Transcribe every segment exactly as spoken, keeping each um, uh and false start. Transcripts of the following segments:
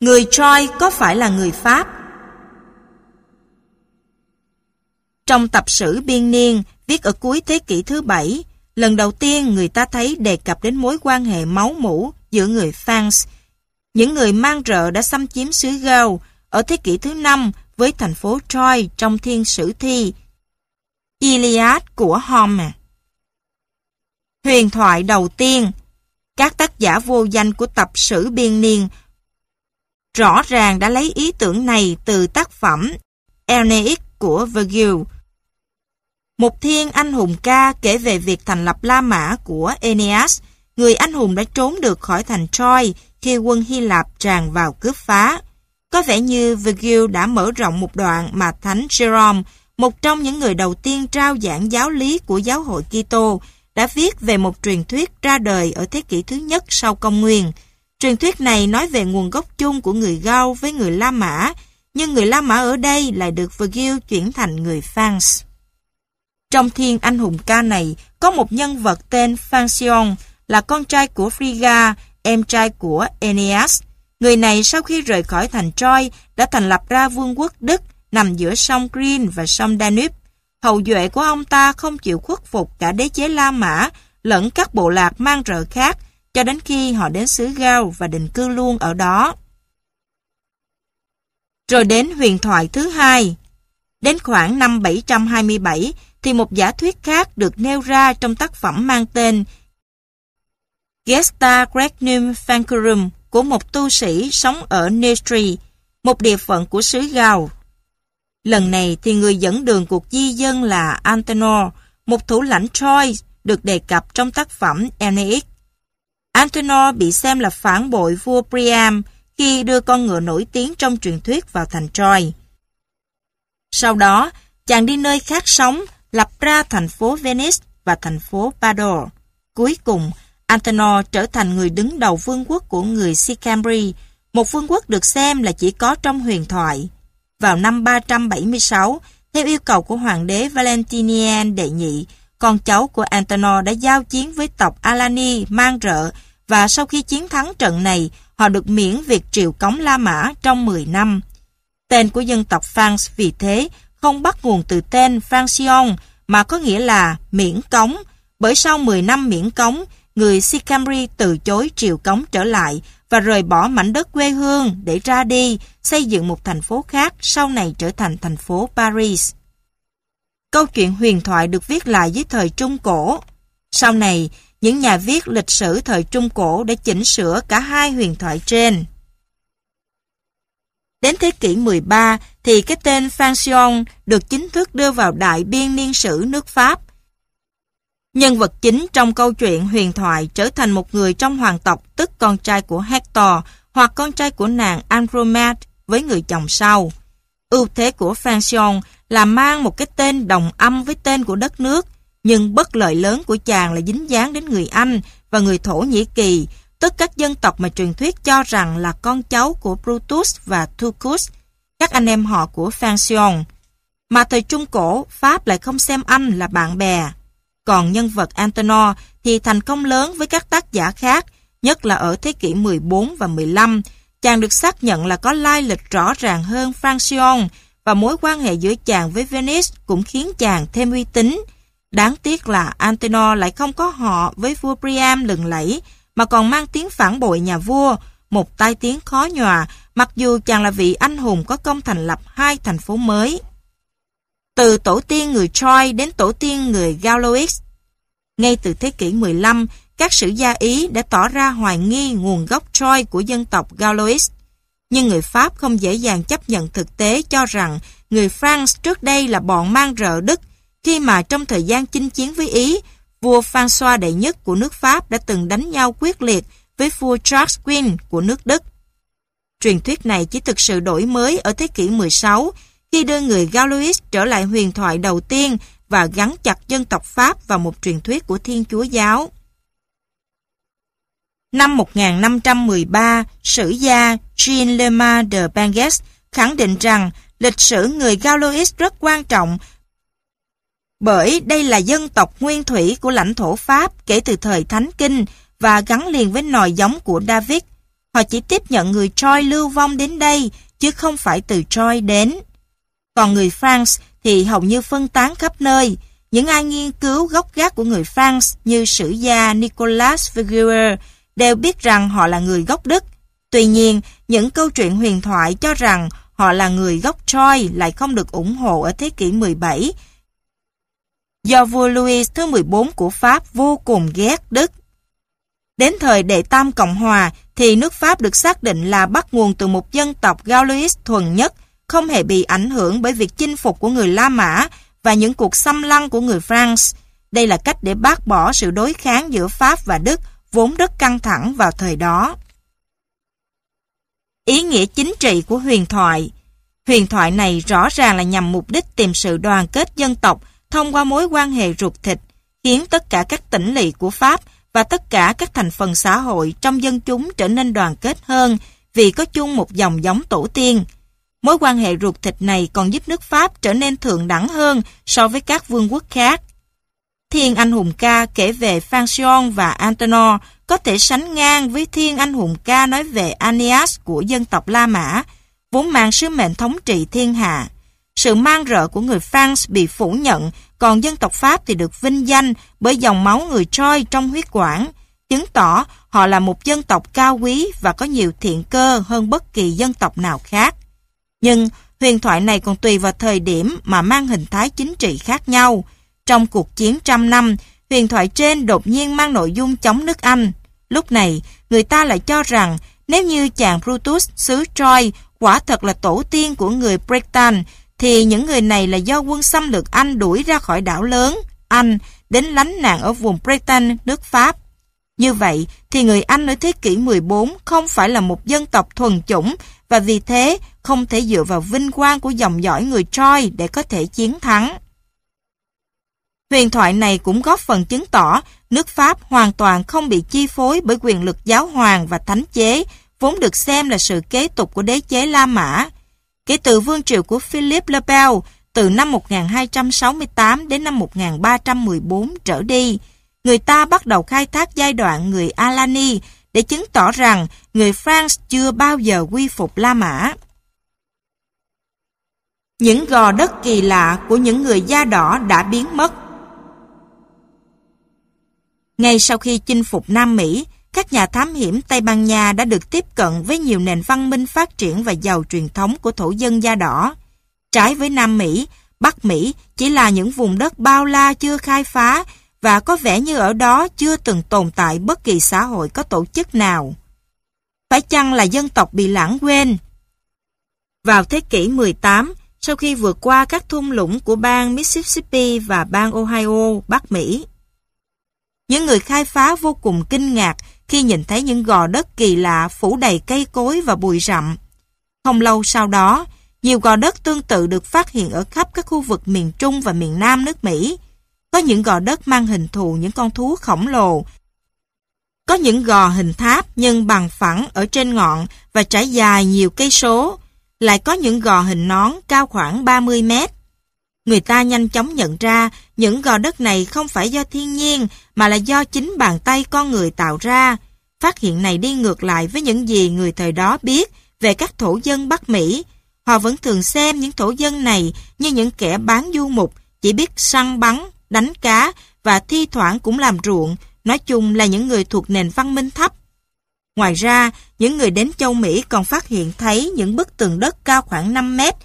Người Troy có phải là người Pháp? Trong tập sử biên niên, viết ở cuối thế kỷ thứ bảy, lần đầu tiên người ta thấy đề cập đến mối quan hệ máu mủ giữa người Franks, những người mang rợ đã xâm chiếm xứ Gaul ở thế kỷ thứ năm với thành phố Troy trong thiên sử thi Iliad của Homer. Huyền thoại đầu tiên, các tác giả vô danh của tập sử biên niên rõ ràng đã lấy ý tưởng này từ tác phẩm Aeneid của Virgil. Một thiên anh hùng ca kể về việc thành lập La Mã của Aeneas, người anh hùng đã trốn được khỏi thành Troy khi quân Hy Lạp tràn vào cướp phá. Có vẻ như Virgil đã mở rộng một đoạn mà Thánh Jerome, một trong những người đầu tiên trao giảng giáo lý của giáo hội Kitô, đã viết về một truyền thuyết ra đời ở thế kỷ thứ nhất sau công nguyên. Truyền thuyết này nói về nguồn gốc chung của người Gaul với người La Mã, nhưng người La Mã ở đây lại được Virgil chuyển thành người Franks. Trong thiên anh hùng ca này có một nhân vật tên Phansion, là con trai của Frigga, em trai của Aeneas. Người này sau khi rời khỏi thành Troy đã thành lập ra vương quốc Đức nằm giữa sông Rhin và sông Danube. Hậu duệ của ông ta không chịu khuất phục cả đế chế La Mã lẫn các bộ lạc mang rợ khác cho đến khi họ đến xứ Gaul và định cư luôn ở đó. Rồi đến huyền thoại thứ hai. Đến khoảng năm bảy trăm hai mươi bảy thì một giả thuyết khác được nêu ra trong tác phẩm mang tên Gesta Regnum Francorum của một tu sĩ sống ở Neustri, một địa phận của xứ Gaul. Lần này thì người dẫn đường cuộc di dân là Antenor, một thủ lãnh Troy được đề cập trong tác phẩm Aeneid. Antenor bị xem là phản bội vua Priam khi đưa con ngựa nổi tiếng trong truyền thuyết vào thành Troy. Sau đó, chàng đi nơi khác sống, lập ra thành phố Venice và thành phố Padua. Cuối cùng, Antenor trở thành người đứng đầu vương quốc của người Sicambri, một vương quốc được xem là chỉ có trong huyền thoại. Vào năm ba trăm bảy mươi sáu, theo yêu cầu của hoàng đế Valentinian đệ nhị, con cháu của Antenor đã giao chiến với tộc Alani mang rợ, và sau khi chiến thắng trận này, họ được miễn việc triều cống La Mã trong mười năm. Tên của dân tộc Franks vì thế không bắt nguồn từ tên Francion mà có nghĩa là miễn cống, bởi sau mười năm miễn cống, người Sicambri từ chối triều cống trở lại và rời bỏ mảnh đất quê hương để ra đi, xây dựng một thành phố khác, sau này trở thành thành phố Paris. Câu chuyện huyền thoại được viết lại dưới thời Trung Cổ. Sau này, những nhà viết lịch sử thời Trung Cổ đã chỉnh sửa cả hai huyền thoại trên. Đến thế kỷ mười ba thì cái tên Francion được chính thức đưa vào Đại Biên Niên sử nước Pháp. Nhân vật chính trong câu chuyện huyền thoại trở thành một người trong hoàng tộc, tức con trai của Hector hoặc con trai của nàng Andromache với người chồng sau. Ưu thế của Francion là mang một cái tên đồng âm với tên của đất nước, nhưng bất lợi lớn của chàng là dính dáng đến người Anh và người Thổ Nhĩ Kỳ, tức các dân tộc mà truyền thuyết cho rằng là con cháu của Brutus và Tucus, các anh em họ của Francion. Mà thời Trung Cổ, Pháp lại không xem Anh là bạn bè. Còn nhân vật Antenor thì thành công lớn với các tác giả khác, nhất là ở thế kỷ mười bốn và mười lăm. Chàng được xác nhận là có lai lịch rõ ràng hơn Francion, và mối quan hệ giữa chàng với Venice cũng khiến chàng thêm uy tín. Đáng tiếc là Antenor lại không có họ với vua Priam lừng lẫy, mà còn mang tiếng phản bội nhà vua, một tai tiếng khó nhòa, mặc dù chàng là vị anh hùng có công thành lập hai thành phố mới. Từ tổ tiên người Troy đến tổ tiên người Gaulois. Ngay từ thế kỷ mười lăm, các sử gia Ý đã tỏ ra hoài nghi nguồn gốc Troy của dân tộc Gaulois. Nhưng người Pháp không dễ dàng chấp nhận thực tế cho rằng người France trước đây là bọn mang rợ Đức, khi mà trong thời gian chinh chiến với Ý, vua François đệ nhất của nước Pháp đã từng đánh nhau quyết liệt với vua Charles Quint của nước Đức. Truyền thuyết này chỉ thực sự đổi mới ở thế kỷ mười sáu, khi đưa người Gaulois trở lại huyền thoại đầu tiên và gắn chặt dân tộc Pháp vào một truyền thuyết của Thiên Chúa giáo. Năm một nghìn năm trăm mười ba, sử gia Jean-Lemar de Banges khẳng định rằng lịch sử người Gaulois rất quan trọng bởi đây là dân tộc nguyên thủy của lãnh thổ Pháp kể từ thời Thánh Kinh và gắn liền với nòi giống của David. Họ chỉ tiếp nhận người Troy lưu vong đến đây, chứ không phải từ Troy đến. Còn người France thì hầu như phân tán khắp nơi. Những ai nghiên cứu gốc gác của người France như sử gia Nicolas Figuier đều biết rằng họ là người gốc Đức. Tuy nhiên, những câu chuyện huyền thoại cho rằng họ là người gốc Troy lại không được ủng hộ ở thế kỷ mười bảy, do vua Louis thứ mười bốn của Pháp vô cùng ghét Đức. Đến thời Đệ Tam Cộng Hòa thì nước Pháp được xác định là bắt nguồn từ một dân tộc Gaulois thuần nhất, không hề bị ảnh hưởng bởi việc chinh phục của người La Mã và những cuộc xâm lăng của người France. Đây là cách để bác bỏ sự đối kháng giữa Pháp và Đức, vốn rất căng thẳng vào thời đó. Ý nghĩa chính trị của huyền thoại. Huyền thoại này rõ ràng là nhằm mục đích tìm sự đoàn kết dân tộc thông qua mối quan hệ ruột thịt, khiến tất cả các tỉnh lỵ của Pháp và tất cả các thành phần xã hội trong dân chúng trở nên đoàn kết hơn vì có chung một dòng giống tổ tiên. Mối quan hệ ruột thịt này còn giúp nước Pháp trở nên thượng đẳng hơn so với các vương quốc khác. Thiên anh hùng ca kể về Phocion và Antenor có thể sánh ngang với thiên anh hùng ca nói về Aeneas của dân tộc La Mã, vốn mang sứ mệnh thống trị thiên hạ. Sự man rợ của người France bị phủ nhận, còn dân tộc Pháp thì được vinh danh bởi dòng máu người Troy trong huyết quản, chứng tỏ họ là một dân tộc cao quý và có nhiều thiện cơ hơn bất kỳ dân tộc nào khác. Nhưng huyền thoại này còn tùy vào thời điểm mà mang hình thái chính trị khác nhau. Trong cuộc chiến trăm năm, huyền thoại trên đột nhiên mang nội dung chống nước Anh. Lúc này, người ta lại cho rằng nếu như chàng Brutus xứ Troy quả thật là tổ tiên của người Bretagne, thì những người này là do quân xâm lược Anh đuổi ra khỏi đảo lớn Anh đến lánh nạn ở vùng Bretagne, nước Pháp. Như vậy thì người Anh ở thế kỷ mười bốn không phải là một dân tộc thuần chủng và vì thế không thể dựa vào vinh quang của dòng dõi người Troy để có thể chiến thắng. Huyền thoại này cũng góp phần chứng tỏ nước Pháp hoàn toàn không bị chi phối bởi quyền lực giáo hoàng và thánh chế, vốn được xem là sự kế tục của đế chế La Mã. Kể từ vương triều của Philippe le Bel từ năm một nghìn hai trăm sáu mươi tám đến năm một nghìn ba trăm mười bốn trở đi, người ta bắt đầu khai thác giai đoạn người Alani để chứng tỏ rằng người France chưa bao giờ quy phục La Mã. Những gò đất kỳ lạ của những người da đỏ đã biến mất. Ngay sau khi chinh phục Nam Mỹ, các nhà thám hiểm Tây Ban Nha đã được tiếp cận với nhiều nền văn minh phát triển và giàu truyền thống của thổ dân da đỏ. Trái với Nam Mỹ, Bắc Mỹ chỉ là những vùng đất bao la chưa khai phá và có vẻ như ở đó chưa từng tồn tại bất kỳ xã hội có tổ chức nào. Phải chăng là dân tộc bị lãng quên? Vào thế kỷ mười tám, sau khi vượt qua các thung lũng của bang Mississippi và bang Ohio, Bắc Mỹ, những người khai phá vô cùng kinh ngạc khi nhìn thấy những gò đất kỳ lạ phủ đầy cây cối và bụi rậm. Không lâu sau đó, nhiều gò đất tương tự được phát hiện ở khắp các khu vực miền Trung và miền Nam nước Mỹ. Có những gò đất mang hình thù những con thú khổng lồ. Có những gò hình tháp nhưng bằng phẳng ở trên ngọn và trải dài nhiều cây số. Lại có những gò hình nón cao khoảng ba mươi mét. Người ta nhanh chóng nhận ra những gò đất này không phải do thiên nhiên mà là do chính bàn tay con người tạo ra. Phát hiện này đi ngược lại với những gì người thời đó biết về các thổ dân Bắc Mỹ. Họ vẫn thường xem những thổ dân này như những kẻ bán du mục, chỉ biết săn bắn, đánh cá và thi thoảng cũng làm ruộng, nói chung là những người thuộc nền văn minh thấp. Ngoài ra, những người đến châu Mỹ còn phát hiện thấy những bức tường đất cao khoảng năm mét,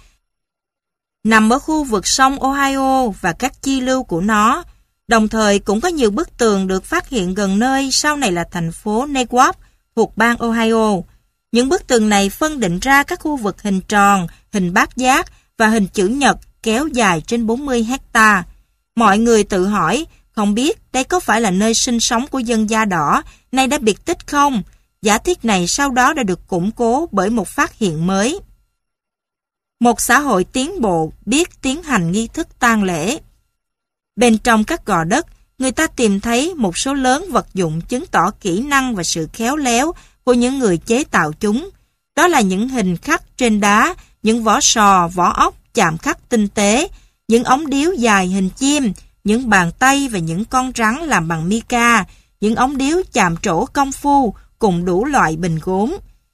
nằm ở khu vực sông Ohio và các chi lưu của nó. Đồng thời cũng có nhiều bức tường được phát hiện gần nơi sau này là thành phố Newark thuộc bang Ohio. Những bức tường này phân định ra các khu vực hình tròn, hình bát giác và hình chữ nhật kéo dài trên bốn mươi hecta. Mọi người tự hỏi, không biết đây có phải là nơi sinh sống của dân da đỏ, nay đã biệt tích không? Giả thiết này sau đó đã được củng cố bởi một phát hiện mới. Một xã hội tiến bộ biết tiến hành nghi thức tang lễ. Bên trong các gò đất, người ta tìm thấy một số lớn vật dụng chứng tỏ kỹ năng và sự khéo léo của những người chế tạo chúng. Đó là những hình khắc trên đá, những vỏ sò, vỏ ốc chạm khắc tinh tế, những ống điếu dài hình chim, những bàn tay và những con rắn làm bằng mica, những ống điếu chạm trổ công phu cùng đủ loại bình gốm.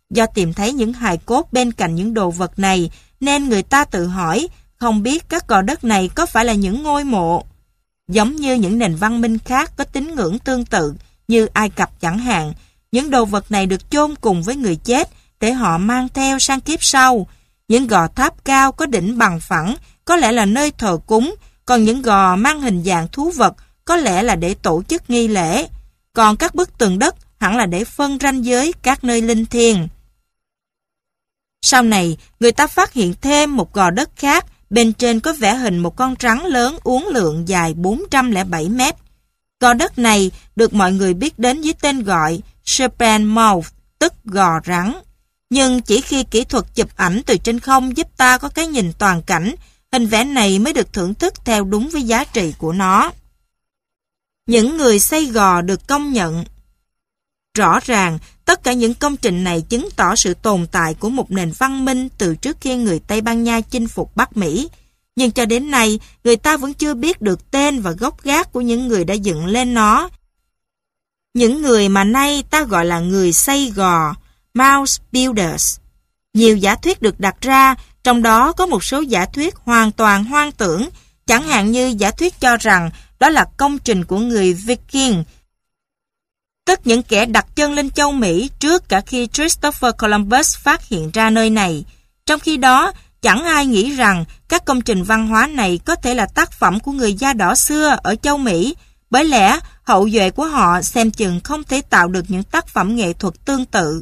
Do tìm thấy những hài cốt bên cạnh những đồ vật này, nên người ta tự hỏi, không biết các gò đất này có phải là những ngôi mộ. Giống như những nền văn minh khác có tín ngưỡng tương tự, như Ai Cập chẳng hạn, những đồ vật này được chôn cùng với người chết để họ mang theo sang kiếp sau. Những gò tháp cao có đỉnh bằng phẳng có lẽ là nơi thờ cúng, còn những gò mang hình dạng thú vật có lẽ là để tổ chức nghi lễ. Còn các bức tường đất hẳn là để phân ranh giới các nơi linh thiêng. Sau này, người ta phát hiện thêm một gò đất khác, bên trên có vẽ hình một con rắn lớn uốn lượn dài bốn trăm lẻ bảy mét. Gò đất này được mọi người biết đến dưới tên gọi Serpent Mouth, tức gò rắn. Nhưng chỉ khi kỹ thuật chụp ảnh từ trên không giúp ta có cái nhìn toàn cảnh, hình vẽ này mới được thưởng thức theo đúng với giá trị của nó. Những người xây gò được công nhận. Rõ ràng, tất cả những công trình này chứng tỏ sự tồn tại của một nền văn minh từ trước khi người Tây Ban Nha chinh phục Bắc Mỹ. Nhưng cho đến nay, người ta vẫn chưa biết được tên và gốc gác của những người đã dựng lên nó. Những người mà nay ta gọi là người xây gò, Mound Builders. Nhiều giả thuyết được đặt ra, trong đó có một số giả thuyết hoàn toàn hoang tưởng, chẳng hạn như giả thuyết cho rằng đó là công trình của người Viking, tức những kẻ đặt chân lên châu Mỹ trước cả khi Christopher Columbus phát hiện ra nơi này. Trong khi đó, chẳng ai nghĩ rằng các công trình văn hóa này có thể là tác phẩm của người da đỏ xưa ở châu Mỹ, bởi lẽ hậu duệ của họ xem chừng không thể tạo được những tác phẩm nghệ thuật tương tự.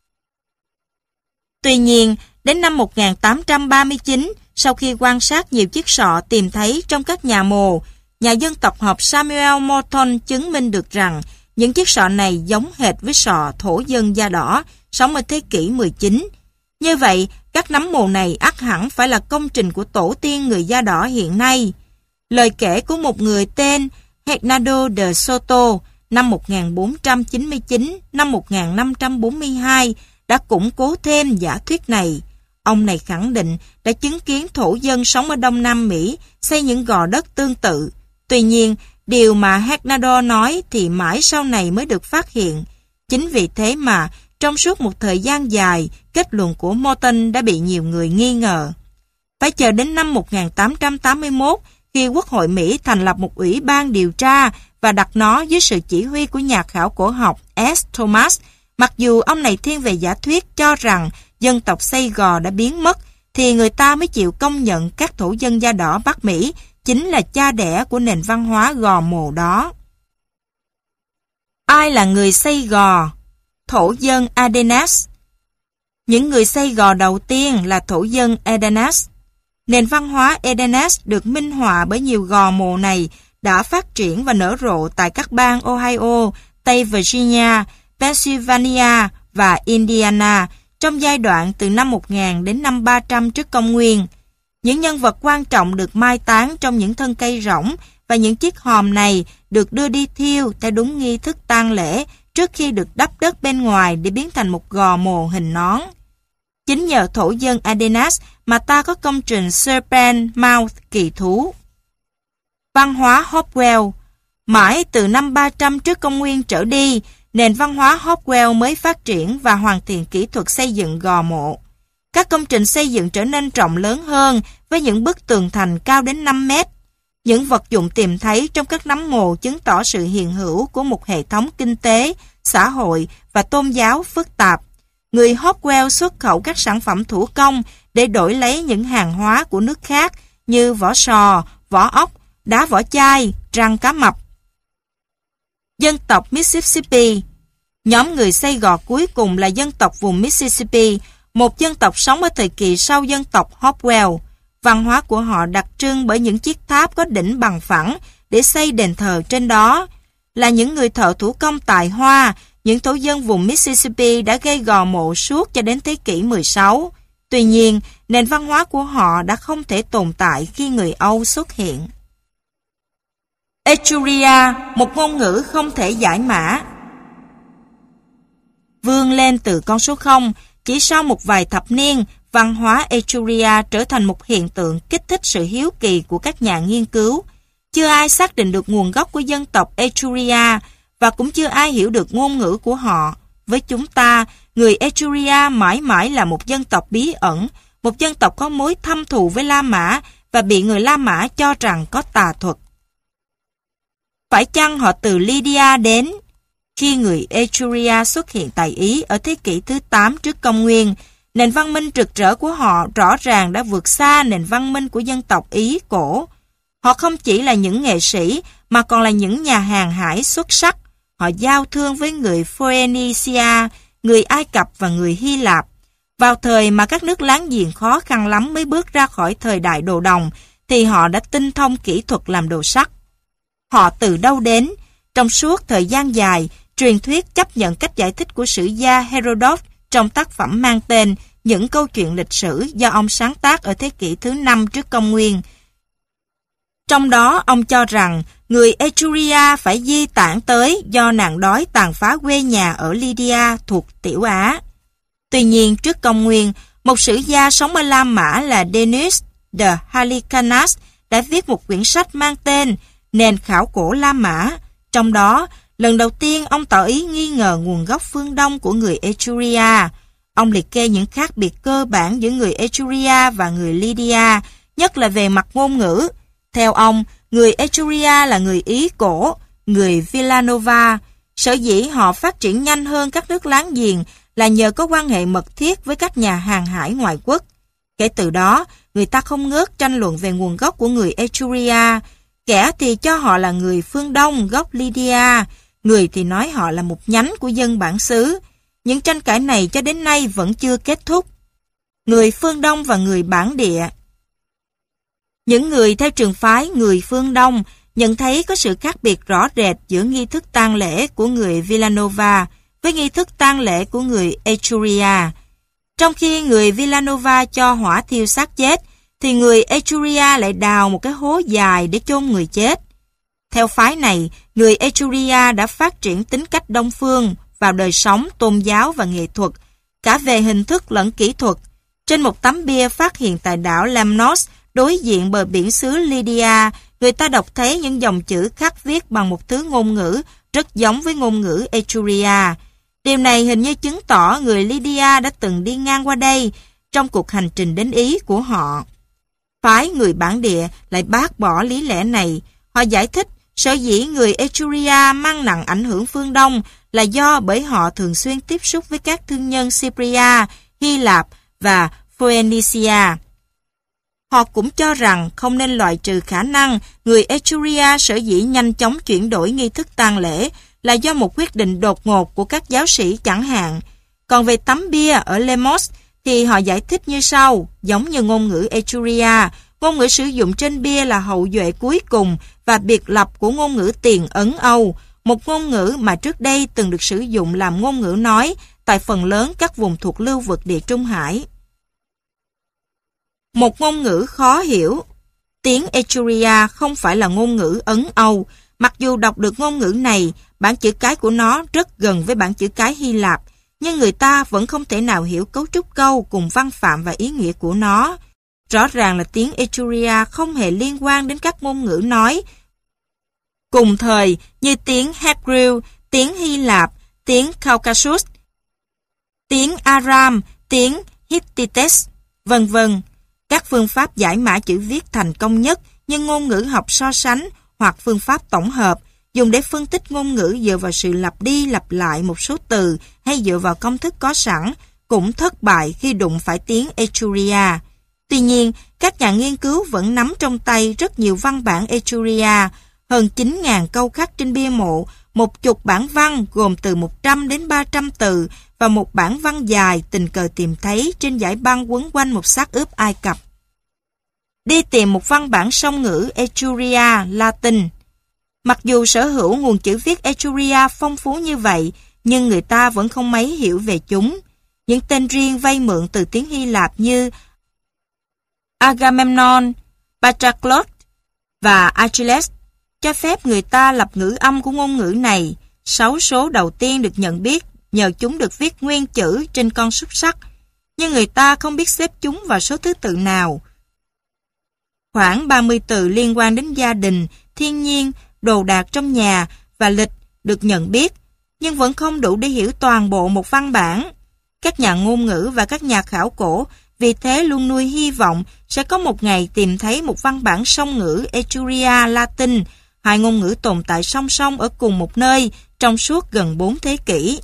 Tuy nhiên, đến năm một nghìn tám trăm ba mươi chín, sau khi quan sát nhiều chiếc sọ tìm thấy trong các nhà mồ, nhà dân tộc học Samuel Morton chứng minh được rằng những chiếc sọ này giống hệt với sọ thổ dân da đỏ sống ở thế kỷ mười chín. Như vậy, các nấm mồ này ắt hẳn phải là công trình của tổ tiên người da đỏ hiện nay. Lời kể của một người tên Hernando de Soto năm một nghìn bốn trăm chín mươi chín năm một nghìn năm trăm bốn mươi hai đã củng cố thêm giả thuyết này. Ông này khẳng định đã chứng kiến thổ dân sống ở Đông Nam Mỹ xây những gò đất tương tự. Tuy nhiên, điều mà Hernando nói thì mãi sau này mới được phát hiện. Chính vì thế mà, trong suốt một thời gian dài, kết luận của Morton đã bị nhiều người nghi ngờ. Phải chờ đến năm một nghìn tám trăm tám mươi mốt, khi Quốc hội Mỹ thành lập một ủy ban điều tra và đặt nó dưới sự chỉ huy của nhà khảo cổ học S. Thomas, mặc dù ông này thiên về giả thuyết cho rằng dân tộc xây gò đã biến mất, thì người ta mới chịu công nhận các thổ dân da đỏ Bắc Mỹ chính là cha đẻ của nền văn hóa gò mồ đó. Ai là người xây gò? Thổ dân Adenas. Những người xây gò đầu tiên là thổ dân Adenas. Nền văn hóa Adenas được minh họa bởi nhiều gò mồ này đã phát triển và nở rộ tại các bang Ohio, Tây Virginia, Pennsylvania và Indiana trong giai đoạn từ năm một nghìn đến năm ba trăm trước công nguyên. Những nhân vật quan trọng được mai táng trong những thân cây rỗng và những chiếc hòm này được đưa đi thiêu theo đúng nghi thức tang lễ trước khi được đắp đất bên ngoài để biến thành một gò mồ hình nón. Chính nhờ thổ dân Adenas mà ta có công trình Serpent Mouth kỳ thú. Văn hóa Hopewell. Mãi từ năm ba trăm trước công nguyên trở đi, nền văn hóa Hopewell mới phát triển và hoàn thiện kỹ thuật xây dựng gò mộ. Các công trình xây dựng trở nên rộng lớn hơn với những bức tường thành cao đến năm mét. Những vật dụng tìm thấy trong các nấm mồ chứng tỏ sự hiện hữu của một hệ thống kinh tế, xã hội và tôn giáo phức tạp. Người Hopewell xuất khẩu các sản phẩm thủ công để đổi lấy những hàng hóa của nước khác như vỏ sò, vỏ ốc, đá vỏ chai, răng cá mập. Dân tộc Mississippi. Nhóm người xây gò cuối cùng là dân tộc vùng Mississippi, một dân tộc sống ở thời kỳ sau dân tộc Hopewell. Văn hóa của họ đặc trưng bởi những chiếc tháp có đỉnh bằng phẳng để xây đền thờ trên đó. Là những người thợ thủ công tài hoa, những thổ dân vùng Mississippi đã gây gò mộ suốt cho đến thế kỷ mười sáu. Tuy nhiên, nền văn hóa của họ đã không thể tồn tại khi người Âu xuất hiện. Etruria, một ngôn ngữ không thể giải mã. Vươn lên từ con số không, chỉ sau một vài thập niên, văn hóa Etruria trở thành một hiện tượng kích thích sự hiếu kỳ của các nhà nghiên cứu. Chưa ai xác định được nguồn gốc của dân tộc Etruria và cũng chưa ai hiểu được ngôn ngữ của họ. Với chúng ta, người Etruria mãi mãi là một dân tộc bí ẩn, một dân tộc có mối thâm thù với La Mã và bị người La Mã cho rằng có tà thuật. Phải chăng họ từ Lydia đến? Khi người Etruria xuất hiện tại Ý ở thế kỷ thứ tám trước công nguyên, nền văn minh rực rỡ của họ rõ ràng đã vượt xa nền văn minh của dân tộc Ý cổ. Họ không chỉ là những nghệ sĩ mà còn là những nhà hàng hải xuất sắc. Họ giao thương với người Phoenicia, người Ai Cập và người Hy Lạp. Vào thời mà các nước láng giềng khó khăn lắm mới bước ra khỏi thời đại đồ đồng, thì họ đã tinh thông kỹ thuật làm đồ sắt. Họ từ đâu đến? Trong suốt thời gian dài, truyền thuyết chấp nhận cách giải thích của sử gia Herodot trong tác phẩm mang tên Những câu chuyện lịch sử do ông sáng tác ở thế kỷ thứ năm trước công nguyên. Trong đó, ông cho rằng người Etruria phải di tản tới do nạn đói tàn phá quê nhà ở Lydia thuộc Tiểu Á. Tuy nhiên, trước công nguyên, một sử gia sống ở La Mã là Denis de Halicarnas đã viết một quyển sách mang tên Nền khảo cổ La Mã. Trong đó, lần đầu tiên ông tỏ ý nghi ngờ nguồn gốc phương Đông của người Etruria. Ông liệt kê những khác biệt cơ bản giữa người Etruria và người Lydia, nhất là về mặt ngôn ngữ. Theo ông, người Etruria là người Ý cổ, người Villanova. Sở dĩ họ phát triển nhanh hơn các nước láng giềng là nhờ có quan hệ mật thiết với các nhà hàng hải ngoại quốc. Kể từ đó, người ta không ngớt tranh luận về nguồn gốc của người Etruria. Kẻ thì cho họ là người phương Đông gốc Lydia, người thì nói họ là một nhánh của dân bản xứ. Những tranh cãi này cho đến nay vẫn chưa kết thúc. Người phương Đông và người bản địa. Những người theo trường phái người phương Đông nhận thấy có sự khác biệt rõ rệt giữa nghi thức tang lễ của người Villanova với nghi thức tang lễ của người Etruria. Trong khi người Villanova cho hỏa thiêu xác chết, thì người Etruria lại đào một cái hố dài để chôn người chết. Theo phái này, người Etruria đã phát triển tính cách đông phương vào đời sống, tôn giáo và nghệ thuật, cả về hình thức lẫn kỹ thuật. Trên một tấm bia phát hiện tại đảo Lemnos, đối diện bờ biển xứ Lydia, người ta đọc thấy những dòng chữ khắc viết bằng một thứ ngôn ngữ rất giống với ngôn ngữ Etruria. Điều này hình như chứng tỏ người Lydia đã từng đi ngang qua đây trong cuộc hành trình đến Ý của họ. Phái người bản địa lại bác bỏ lý lẽ này. Họ giải thích sở dĩ người Etruria mang nặng ảnh hưởng phương Đông là do bởi họ thường xuyên tiếp xúc với các thương nhân Cypria, Hy Lạp và Phoenicia. Họ cũng cho rằng không nên loại trừ khả năng người Etruria sở dĩ nhanh chóng chuyển đổi nghi thức tang lễ là do một quyết định đột ngột của các giáo sĩ chẳng hạn. Còn về tấm bia ở Lemos thì họ giải thích như sau, giống như ngôn ngữ Etruria, ngôn ngữ sử dụng trên bia là hậu duệ cuối cùng và biệt lập của ngôn ngữ Tiền Ấn Âu, một ngôn ngữ mà trước đây từng được sử dụng làm ngôn ngữ nói tại phần lớn các vùng thuộc lưu vực Địa Trung Hải. Một ngôn ngữ khó hiểu. Tiếng Etruria không phải là ngôn ngữ Ấn Âu, mặc dù đọc được ngôn ngữ này, bản chữ cái của nó rất gần với bản chữ cái Hy Lạp, nhưng người ta vẫn không thể nào hiểu cấu trúc câu cùng văn phạm và ý nghĩa của nó. Rõ ràng là tiếng Etruria không hề liên quan đến các ngôn ngữ nói cùng thời như tiếng Hebrew, tiếng Hy Lạp, tiếng Caucasus, tiếng Aram, tiếng Hittites, vân vân. Các phương pháp giải mã chữ viết thành công nhất như ngôn ngữ học so sánh hoặc phương pháp tổng hợp dùng để phân tích ngôn ngữ dựa vào sự lặp đi lặp lại một số từ hay dựa vào công thức có sẵn cũng thất bại khi đụng phải tiếng Etruria. Tuy nhiên, các nhà nghiên cứu vẫn nắm trong tay rất nhiều văn bản Etruria, hơn chín nghìn câu khắc trên bia mộ, một chục bản văn gồm từ một trăm đến ba trăm từ và một bản văn dài tình cờ tìm thấy trên dải băng quấn quanh một xác ướp Ai Cập. Đi tìm một văn bản song ngữ Etruria Latin. Mặc dù sở hữu nguồn chữ viết Etruria phong phú như vậy, nhưng người ta vẫn không mấy hiểu về chúng. Những tên riêng vay mượn từ tiếng Hy Lạp như Agamemnon, Patroclus và Achilles cho phép người ta lập ngữ âm của ngôn ngữ này. Sáu số đầu tiên được nhận biết nhờ chúng được viết nguyên chữ trên con xúc xắc, nhưng người ta không biết xếp chúng vào số thứ tự nào. Khoảng ba mươi từ liên quan đến gia đình, thiên nhiên, đồ đạc trong nhà và lịch được nhận biết, nhưng vẫn không đủ để hiểu toàn bộ một văn bản. Các nhà ngôn ngữ và các nhà khảo cổ vì thế luôn nuôi hy vọng sẽ có một ngày tìm thấy một văn bản song ngữ Etruria Latin, hai ngôn ngữ tồn tại song song ở cùng một nơi trong suốt gần bốn thế kỷ.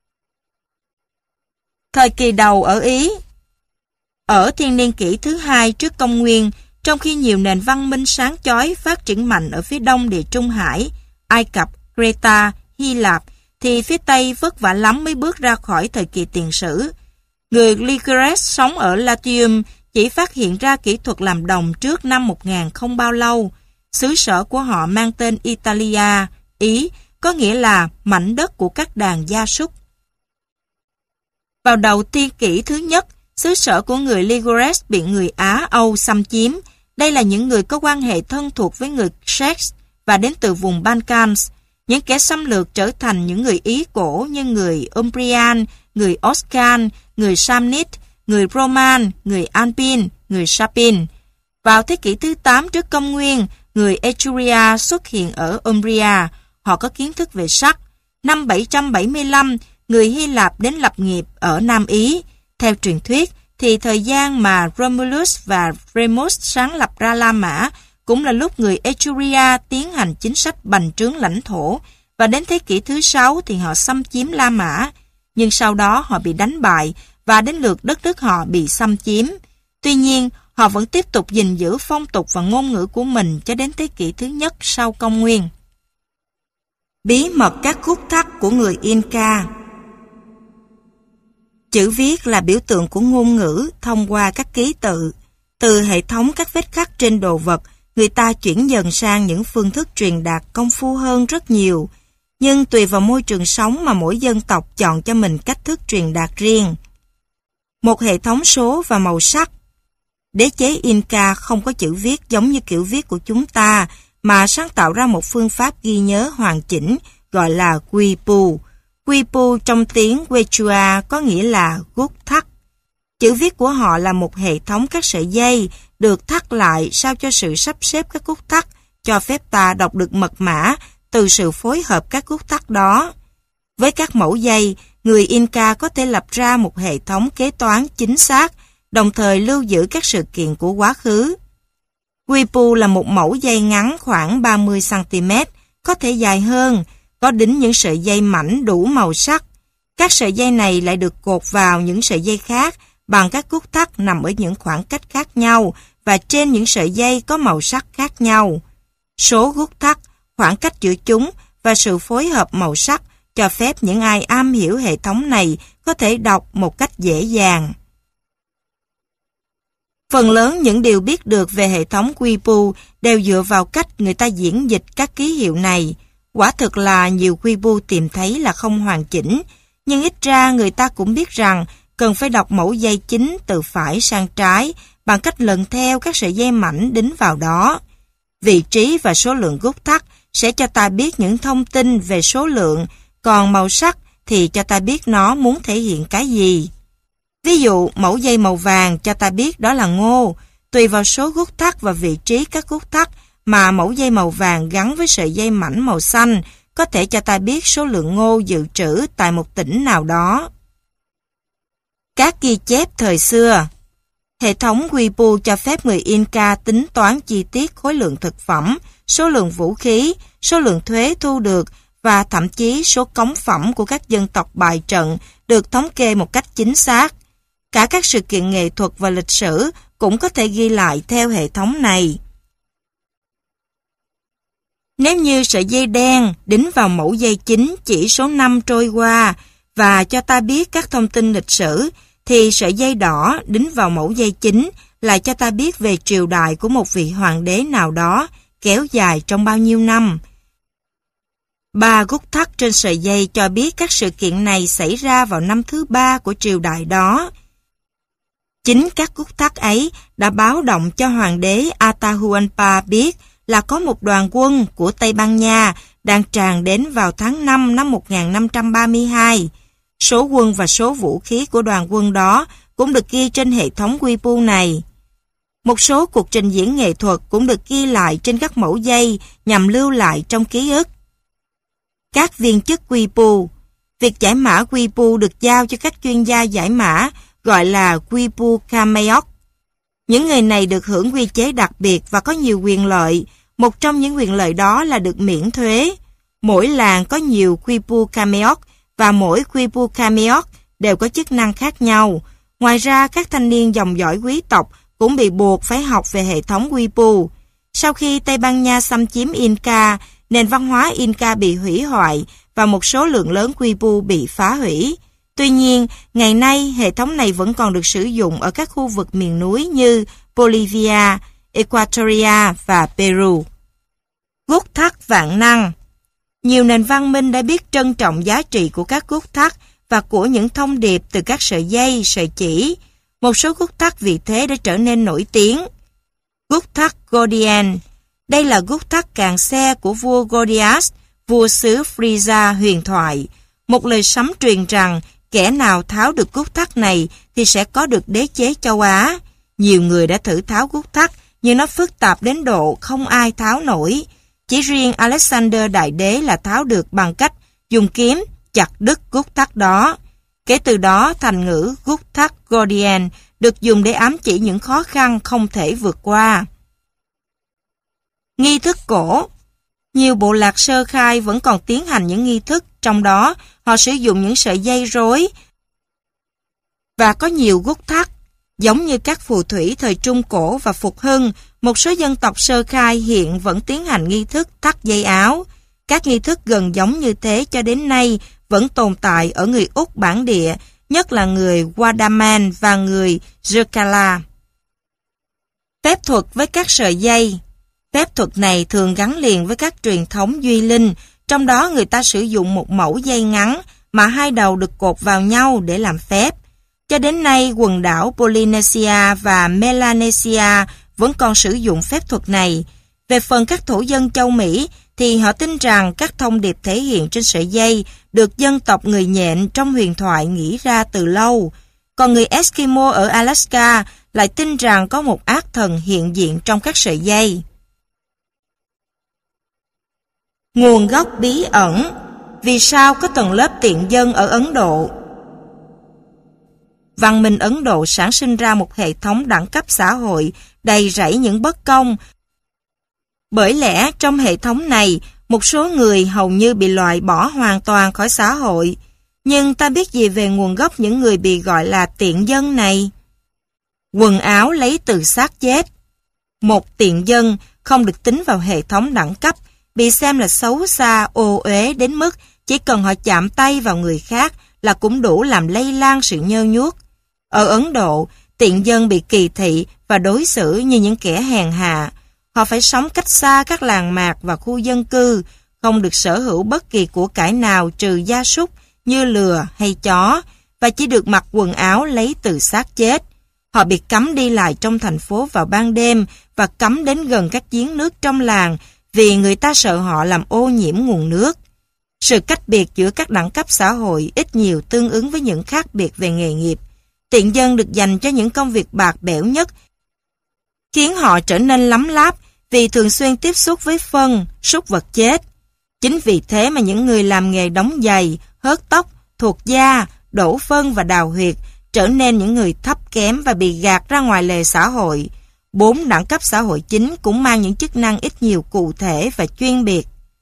Thời kỳ đầu ở Ý. Ở thiên niên kỷ thứ hai trước công nguyên, trong khi nhiều nền văn minh sáng chói phát triển mạnh ở phía đông Địa Trung Hải, Ai Cập, Creta, Hy Lạp, thì phía Tây vất vả lắm mới bước ra khỏi thời kỳ tiền sử. Người Ligures sống ở Latium chỉ phát hiện ra kỹ thuật làm đồng trước năm một nghìn không bao lâu. Xứ sở của họ mang tên Italia, Ý, có nghĩa là mảnh đất của các đàn gia súc. Vào đầu thế kỷ thứ nhất, xứ sở của người Ligures bị người Á Âu xâm chiếm. Đây là những người có quan hệ thân thuộc với người Czech và đến từ vùng Balkans. Những kẻ xâm lược trở thành những người Ý cổ như người Umbrian, người Oscan, người Samnit, người Roman, người Alpin, người Sapin. Vào thế kỷ thứ tám trước công nguyên, người Etruria xuất hiện ở Umbria. Họ có kiến thức về sắt. Năm bảy trăm bảy mươi lăm, người Hy Lạp đến lập nghiệp ở Nam Ý. Theo truyền thuyết, thì thời gian mà Romulus và Remus sáng lập ra La Mã cũng là lúc người Etruria tiến hành chính sách bành trướng lãnh thổ, và đến thế kỷ thứ sáu thì họ xâm chiếm La Mã. Nhưng sau đó họ bị đánh bại và đến lượt đất nước họ bị xâm chiếm. Tuy nhiên, họ vẫn tiếp tục gìn giữ phong tục và ngôn ngữ của mình cho đến thế kỷ thứ nhất sau công nguyên. Bí mật các khúc thắt của người Inca. Chữ viết là biểu tượng của ngôn ngữ thông qua các ký tự. Từ hệ thống các vết khắc trên đồ vật, người ta chuyển dần sang những phương thức truyền đạt công phu hơn rất nhiều. Nhưng tùy vào môi trường sống mà mỗi dân tộc chọn cho mình cách thức truyền đạt riêng. Một hệ thống số và màu sắc. Đế chế Inca không có chữ viết giống như kiểu viết của chúng ta, mà sáng tạo ra một phương pháp ghi nhớ hoàn chỉnh gọi là Quipu. Quipu trong tiếng Quechua có nghĩa là gút thắt. Chữ viết của họ là một hệ thống các sợi dây được thắt lại sao cho sự sắp xếp các cúc thắt cho phép ta đọc được mật mã từ sự phối hợp các cúc thắt đó. Với các mẫu dây, người Inca có thể lập ra một hệ thống kế toán chính xác, đồng thời lưu giữ các sự kiện của quá khứ. Quipu là một mẫu dây ngắn khoảng ba mươi xăng ti mét, có thể dài hơn, có đính những sợi dây mảnh đủ màu sắc. Các sợi dây này lại được cột vào những sợi dây khác bằng các cúc thắt nằm ở những khoảng cách khác nhau và trên những sợi dây có màu sắc khác nhau. Số cúc thắt, khoảng cách giữa chúng và sự phối hợp màu sắc cho phép những ai am hiểu hệ thống này có thể đọc một cách dễ dàng. Phần lớn những điều biết được về hệ thống Quipu đều dựa vào cách người ta diễn dịch các ký hiệu này. Quả thực là nhiều Quipu tìm thấy là không hoàn chỉnh, nhưng ít ra người ta cũng biết rằng cần phải đọc mẫu dây chính từ phải sang trái bằng cách lần theo các sợi dây mảnh đính vào đó. Vị trí và số lượng gút thắt sẽ cho ta biết những thông tin về số lượng, còn màu sắc thì cho ta biết nó muốn thể hiện cái gì. Ví dụ, mẫu dây màu vàng cho ta biết đó là ngô. Tùy vào số gút thắt và vị trí các gút thắt mà mẫu dây màu vàng gắn với sợi dây mảnh màu xanh có thể cho ta biết số lượng ngô dự trữ tại một tỉnh nào đó. Các ghi chép thời xưa. Hệ thống Quipu cho phép người Inca tính toán chi tiết khối lượng thực phẩm, số lượng vũ khí, số lượng thuế thu được và thậm chí số cống phẩm của các dân tộc bại trận được thống kê một cách chính xác. Cả các sự kiện nghệ thuật và lịch sử cũng có thể ghi lại theo hệ thống này. Nếu như sợi dây đen đính vào mẫu dây chính chỉ số năm trôi qua và cho ta biết các thông tin lịch sử, thì sợi dây đỏ đính vào mẫu dây chính lại cho ta biết về triều đại của một vị hoàng đế nào đó kéo dài trong bao nhiêu năm. Ba gút thắt trên sợi dây cho biết các sự kiện này xảy ra vào năm thứ ba của triều đại đó. Chính các gút thắt ấy đã báo động cho hoàng đế Atahualpa biết là có một đoàn quân của Tây Ban Nha đang tràn đến vào tháng năm năm một nghìn năm trăm ba mươi hai. Số quân và số vũ khí của đoàn quân đó cũng được ghi trên hệ thống Quipu này. Một số cuộc trình diễn nghệ thuật cũng được ghi lại trên các mẫu dây nhằm lưu lại trong ký ức. Các viên chức Quipu. Việc giải mã Weibo được giao cho các chuyên gia giải mã gọi là Weibo Cameot. Những người này được hưởng quy chế đặc biệt và có nhiều quyền lợi. Một trong những quyền lợi đó là được miễn thuế. Mỗi làng có nhiều Weibo Cameot và mỗi Weibo Cameot đều có chức năng khác nhau. Ngoài ra, các thanh niên dòng dõi quý tộc cũng bị buộc phải học về hệ thống Weibo. Sau khi Tây Ban Nha xâm chiếm Inca, nền văn hóa Inca bị hủy hoại và một số lượng lớn Weibo bị phá hủy. Tuy nhiên, ngày nay hệ thống này vẫn còn được sử dụng ở các khu vực miền núi như Bolivia, Equatoria và Peru. Gút thắt vạn năng. Nhiều nền văn minh đã biết trân trọng giá trị của các gút thắt và của những thông điệp từ các sợi dây, sợi chỉ. Một số gút thắt vì thế đã trở nên nổi tiếng. Gút thắt Gordian. Đây là gút thắt càng xe của vua Gordias, vua xứ Frisia huyền thoại. Một lời sấm truyền rằng kẻ nào tháo được gút thắt này thì sẽ có được đế chế châu Á. Nhiều người đã thử tháo gút thắt nhưng nó phức tạp đến độ không ai tháo nổi. Chỉ riêng Alexander Đại Đế là tháo được bằng cách dùng kiếm chặt đứt gút thắt đó. Kể từ đó, thành ngữ gút thắt Gordian được dùng để ám chỉ những khó khăn không thể vượt qua. Nghi thức cổ. Nhiều bộ lạc sơ khai vẫn còn tiến hành những nghi thức, trong đó họ sử dụng những sợi dây rối và có nhiều gút thắt. Giống như các phù thủy thời Trung Cổ và Phục Hưng, một số dân tộc sơ khai hiện vẫn tiến hành nghi thức thắt dây áo. Các nghi thức gần giống như thế cho đến nay vẫn tồn tại ở người Úc bản địa, nhất là người Wadaman và người Zerkala. Phép thuật với các sợi dây. Phép thuật này thường gắn liền với các truyền thống duy linh, trong đó người ta sử dụng một mẫu dây ngắn mà hai đầu được cột vào nhau để làm phép. Cho đến nay, quần đảo Polynesia và Melanesia vẫn còn sử dụng phép thuật này. Về phần các thổ dân châu Mỹ, thì họ tin rằng các thông điệp thể hiện trên sợi dây được dân tộc người nhện trong huyền thoại nghĩ ra từ lâu. Còn người Eskimo ở Alaska lại tin rằng có một ác thần hiện diện trong các sợi dây. Nguồn gốc bí ẩn. Vì sao có tầng lớp tiện dân ở Ấn Độ? Văn minh Ấn Độ sản sinh ra một hệ thống đẳng cấp xã hội đầy rẫy những bất công. Bởi lẽ trong hệ thống này, một số người hầu như bị loại bỏ hoàn toàn khỏi xã hội. Nhưng ta biết gì về nguồn gốc những người bị gọi là tiện dân này? Quần áo lấy từ xác chết. Một tiện dân không được tính vào hệ thống đẳng cấp, bị xem là xấu xa, ô uế đến mức chỉ cần họ chạm tay vào người khác là cũng đủ làm lây lan sự nhơ nhuốc. Ở Ấn Độ, tiện dân bị kỳ thị và đối xử như những kẻ hèn hạ. Họ phải sống cách xa các làng mạc và khu dân cư, không được sở hữu bất kỳ của cải nào trừ gia súc như lừa hay chó, và chỉ được mặc quần áo lấy từ xác chết. Họ bị cấm đi lại trong thành phố vào ban đêm và cấm đến gần các giếng nước trong làng vì người ta sợ họ làm ô nhiễm nguồn nước. Sự cách biệt giữa các đẳng cấp xã hội ít nhiều tương ứng với những khác biệt về nghề nghiệp. Tiện dân được dành cho những công việc bạc bẽo nhất, khiến họ trở nên lắm láp vì thường xuyên tiếp xúc với phân, súc vật chết. Chính vì thế mà những người làm nghề đóng giày, hớt tóc, thuộc da, đổ phân và đào huyệt trở nên những người thấp kém và bị gạt ra ngoài lề xã hội. Bốn đẳng cấp xã hội chính cũng mang những chức năng ít nhiều cụ thể và chuyên biệt.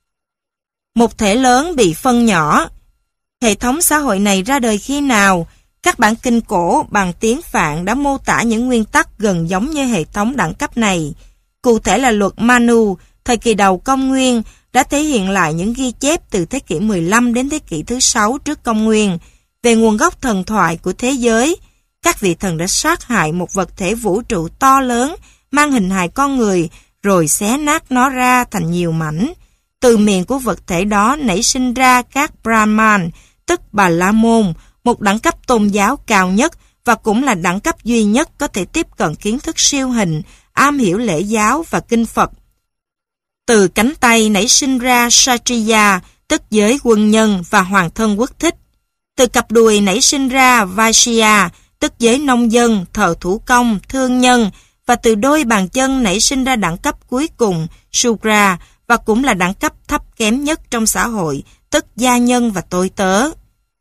Một thể lớn bị phân nhỏ. Hệ thống xã hội này ra đời khi nào? Các bản kinh cổ bằng tiếng Phạn đã mô tả những nguyên tắc gần giống như hệ thống đẳng cấp này. Cụ thể là luật Manu, thời kỳ đầu công nguyên, đã thể hiện lại những ghi chép từ thế kỷ mười lăm đến thế kỷ thứ sáu trước công nguyên về nguồn gốc thần thoại của thế giới. Các vị thần đã sát hại một vật thể vũ trụ to lớn, mang hình hài con người, rồi xé nát nó ra thành nhiều mảnh. Từ miệng của vật thể đó nảy sinh ra các Brahman, tức Bà La Môn, một đẳng cấp tôn giáo cao nhất và cũng là đẳng cấp duy nhất có thể tiếp cận kiến thức siêu hình, am hiểu lễ giáo và kinh Phật. Từ cánh tay nảy sinh ra Kshatriya, tức giới quân nhân và hoàng thân quốc thích. Từ cặp đùi nảy sinh ra Vaishya, tức giới nông dân, thợ thủ công, thương nhân, và từ đôi bàn chân nảy sinh ra đẳng cấp cuối cùng, Shudra, và cũng là đẳng cấp thấp kém nhất trong xã hội, tức gia nhân và tôi tớ.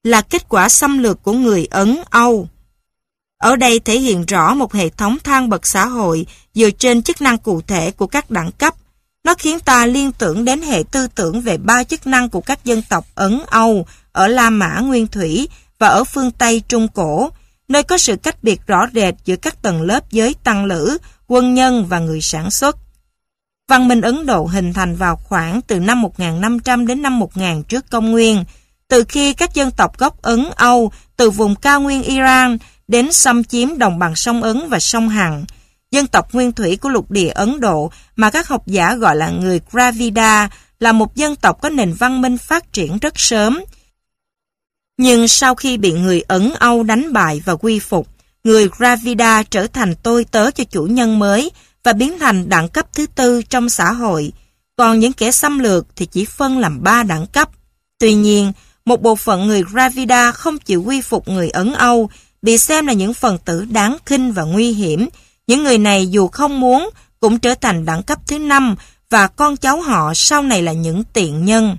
là kết quả xâm lược của người Ấn Âu. Ở đây thể hiện rõ một hệ thống thang bậc xã hội dựa trên chức năng cụ thể của các đẳng cấp. Nó khiến ta liên tưởng đến hệ tư tưởng về ba chức năng của các dân tộc Ấn Âu ở La Mã Nguyên Thủy và ở phương Tây Trung Cổ, nơi có sự cách biệt rõ rệt giữa các tầng lớp giới tăng lữ, quân nhân và người sản xuất. Văn minh Ấn Độ hình thành vào khoảng từ năm một nghìn năm trăm đến năm một nghìn trước công nguyên, từ khi các dân tộc gốc Ấn Âu từ vùng cao nguyên Iran đến xâm chiếm đồng bằng sông Ấn và sông Hằng. Dân tộc nguyên thủy của lục địa Ấn Độ mà các học giả gọi là người Dravida là một dân tộc có nền văn minh phát triển rất sớm. Nhưng sau khi bị người Ấn Âu đánh bại và quy phục, người Dravida trở thành tôi tớ cho chủ nhân mới và biến thành đẳng cấp thứ tư trong xã hội. Còn những kẻ xâm lược thì chỉ phân làm ba đẳng cấp. Tuy nhiên, một bộ phận người Dravida không chịu quy phục người Ấn Âu, bị xem là những phần tử đáng khinh và nguy hiểm. Những người này dù không muốn cũng trở thành đẳng cấp thứ năm và con cháu họ sau này là những tiện nhân.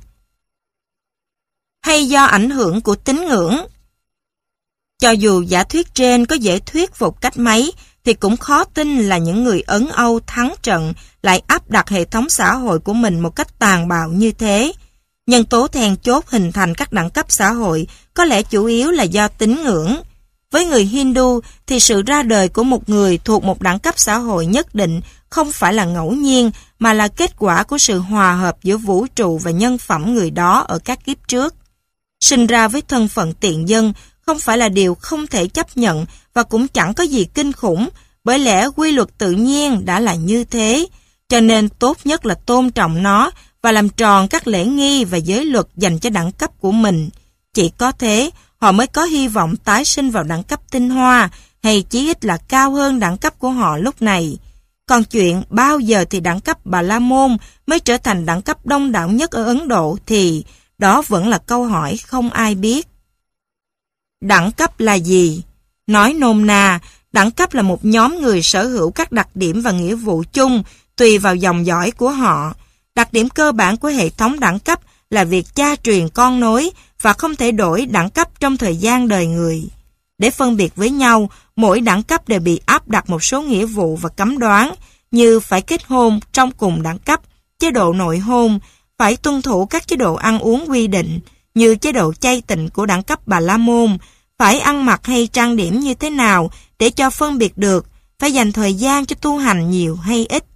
Hay do ảnh hưởng của tín ngưỡng. Cho dù giả thuyết trên có dễ thuyết phục cách mấy, thì cũng khó tin là những người Ấn Âu thắng trận lại áp đặt hệ thống xã hội của mình một cách tàn bạo như thế. Nhân tố then chốt hình thành các đẳng cấp xã hội có lẽ chủ yếu là do tín ngưỡng. Với người Hindu thì sự ra đời của một người thuộc một đẳng cấp xã hội nhất định không phải là ngẫu nhiên mà là kết quả của sự hòa hợp giữa vũ trụ và nhân phẩm người đó ở các kiếp trước. Sinh ra với thân phận tiện dân không phải là điều không thể chấp nhận và cũng chẳng có gì kinh khủng, bởi lẽ quy luật tự nhiên đã là như thế, cho nên tốt nhất là tôn trọng nó và làm tròn các lễ nghi và giới luật dành cho đẳng cấp của mình. Chỉ có thế, họ mới có hy vọng tái sinh vào đẳng cấp tinh hoa, hay chí ít là cao hơn đẳng cấp của họ lúc này. Còn chuyện bao giờ thì đẳng cấp Bà La Môn mới trở thành đẳng cấp đông đảo nhất ở Ấn Độ thì đó vẫn là câu hỏi không ai biết. Đẳng cấp là gì? Nói nôm na, đẳng cấp là một nhóm người sở hữu các đặc điểm và nghĩa vụ chung tùy vào dòng dõi của họ. Đặc điểm cơ bản của hệ thống đẳng cấp là việc cha truyền con nối và không thể đổi đẳng cấp trong thời gian đời người. Để phân biệt với nhau, mỗi đẳng cấp đều bị áp đặt một số nghĩa vụ và cấm đoán, như phải kết hôn trong cùng đẳng cấp, chế độ nội hôn, phải tuân thủ các chế độ ăn uống quy định, như chế độ chay tịnh của đẳng cấp Bà La Môn, phải ăn mặc hay trang điểm như thế nào để cho phân biệt được, phải dành thời gian cho tu hành nhiều hay ít.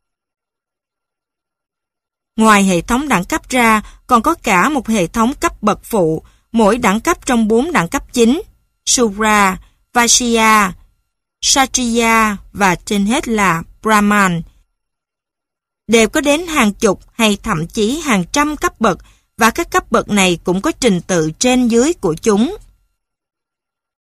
Ngoài hệ thống đẳng cấp ra, còn có cả một hệ thống cấp bậc phụ, mỗi đẳng cấp trong bốn đẳng cấp chính, Shudra, Vaishya, Kshatriya và trên hết là Brahman, đều có đến hàng chục hay thậm chí hàng trăm cấp bậc, và các cấp bậc này cũng có trình tự trên dưới của chúng.